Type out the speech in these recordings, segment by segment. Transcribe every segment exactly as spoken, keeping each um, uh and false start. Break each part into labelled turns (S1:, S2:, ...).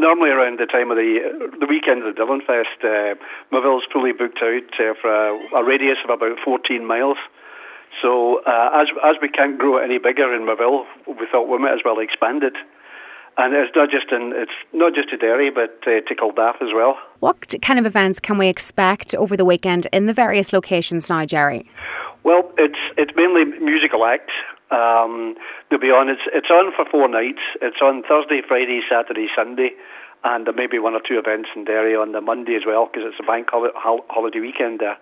S1: normally around the time of the the weekend of the Dylan Fest, uh, Moville's fully booked out uh, for a, a radius of about fourteen miles. So uh, as as we can't grow it any bigger in Moville, we thought we might as well expand it. And it's not just in it's not just to Derry, but uh, to Kildare as well.
S2: What kind of events can we expect over the weekend in the various locations now, Jerry?
S1: Well, it's it's mainly musical acts. Um, to be on, it's it's on for four nights. It's on Thursday, Friday, Saturday, Sunday, and there may be one or two events in Derry on the Monday as well, because it's a bank hol- holiday weekend there.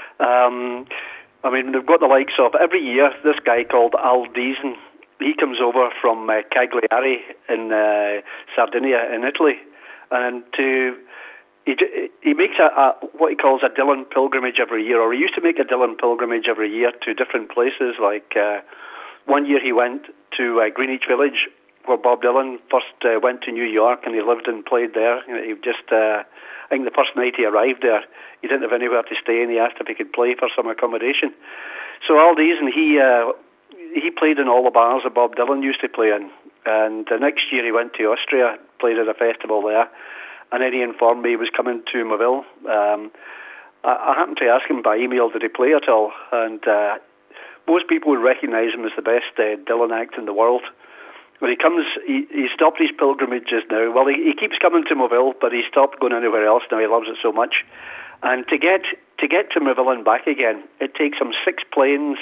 S1: Um, I mean, they've got the likes of every year this guy called Al Deason. He comes over from uh, Cagliari in uh, Sardinia in Italy, and to he he makes a, a what he calls a Dylan pilgrimage every year, or he used to make a Dylan pilgrimage every year to different places. Like uh, one year he went to uh, Greenwich Village, where Bob Dylan first uh, went to New York, and he lived and played there. You know, he just uh, I think the first night he arrived there, he didn't have anywhere to stay, and he asked if he could play for some accommodation. So all these, and he. Uh, He played in all the bars that Bob Dylan used to play in. And the next year he went to Austria, played at a festival there. And then he informed me he was coming to Moville. Um, I, I happened to ask him by email, did he play at all? And uh, most people would recognise him as the best uh, Dylan act in the world. When he comes, he, he stopped his pilgrimages now. Well, he, he keeps coming to Moville, but he stopped going anywhere else now. He loves it so much. And to get to get to Moville and back again, it takes him six planes.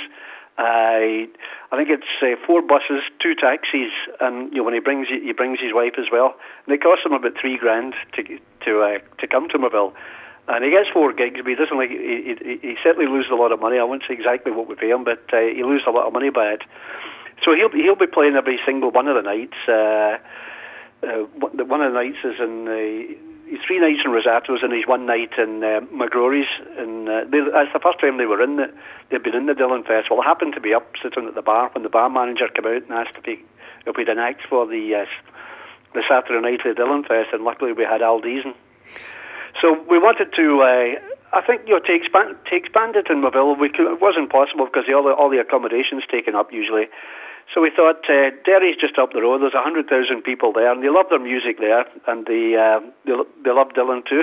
S1: Uh, I think it's uh, four buses, two taxis, and you know when he brings he brings his wife as well, and it costs him about three grand to to uh, to come to Moville, and he gets four gigs, but he doesn't like he, he, he certainly loses a lot of money. I won't say exactly what we pay him, but uh, he loses a lot of money by it. So he'll he'll be playing every single one of the nights. Uh, uh, one of the nights is in uh, he's three nights in Rosato's, and he's one night in uh, McGrory's. And uh, they, that's the first time they were in the, they've been in the Dylan Festival. I happened to be up sitting at the bar when the bar manager came out and asked if he if we'd an act for the uh, the Saturday night of the Dylan Fest, and luckily we had Al Deason. So we wanted to, uh, I think, you know, to expand to expand it in Moville. We could, it wasn't possible because the, all the all the accommodations taken up usually. So we thought, uh, Derry's just up the road. There's one hundred thousand people there, and they love their music there, and they uh, they, they love Dylan too.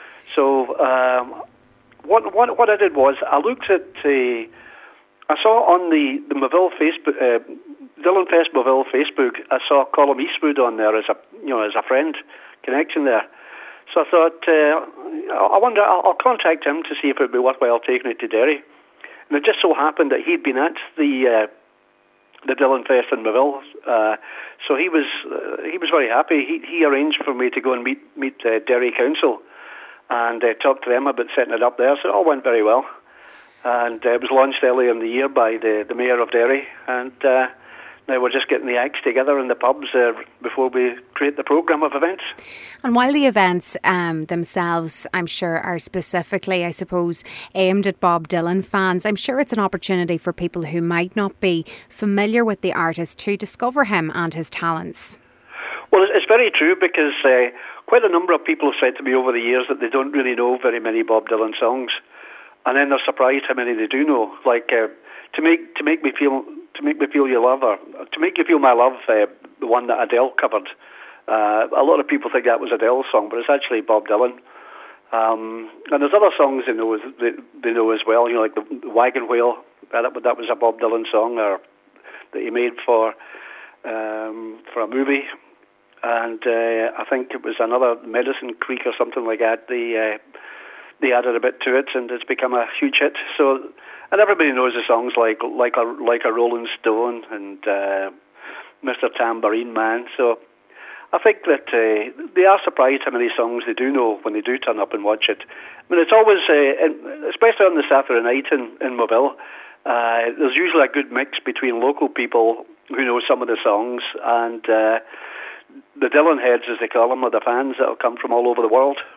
S1: So um, what, what what I did was I looked at, uh, I saw on the, the Moville Facebook, uh, Dylan Fest Moville Facebook, I saw Colm Eastwood on there as a you know as a friend connection there. So I thought, uh, I wonder, I'll, I'll contact him to see if it would be worthwhile taking it to Derry. And it just so happened that he'd been at the uh, the Dylan Fest in Moville, uh, so he was uh, he was very happy. He he arranged for me to go and meet meet uh, Derry Council and uh, talk to them about setting it up there. So it all went very well, and uh, it was launched earlier in the year by the the mayor of Derry, and uh, now we're just getting the acts together in the pubs uh, before we create the programme of events.
S2: And while the events um, themselves, I'm sure, are specifically, I suppose, aimed at Bob Dylan fans, I'm sure it's an opportunity for people who might not be familiar with the artist to discover him and his talents.
S1: Well, it's very true, because uh, quite a number of people have said to me over the years that they don't really know very many Bob Dylan songs, and then they're surprised how many they do know. Like uh, to make to make me feel. To make me feel your love, or to make you feel my love, uh, the one that Adele covered. Uh, a lot of people think that was Adele's song, but it's actually Bob Dylan. Um, and there's other songs they know as, they, they know as well. You know, like the, the Wagon Wheel. That that was a Bob Dylan song, or that he made for um, for a movie. And uh, I think it was another Medicine Creek or something like that. They uh, they added a bit to it, and it's become a huge hit. So. And everybody knows the songs like like a like a Rolling Stone and uh, Mister Tambourine Man. So I think that uh, they are surprised how many songs they do know when they do turn up and watch it. I mean, it's always, uh, especially on the Saturday night in in Moville, uh, there's usually a good mix between local people who know some of the songs and uh, the Dylan heads, as they call them, or the fans that will come from all over the world.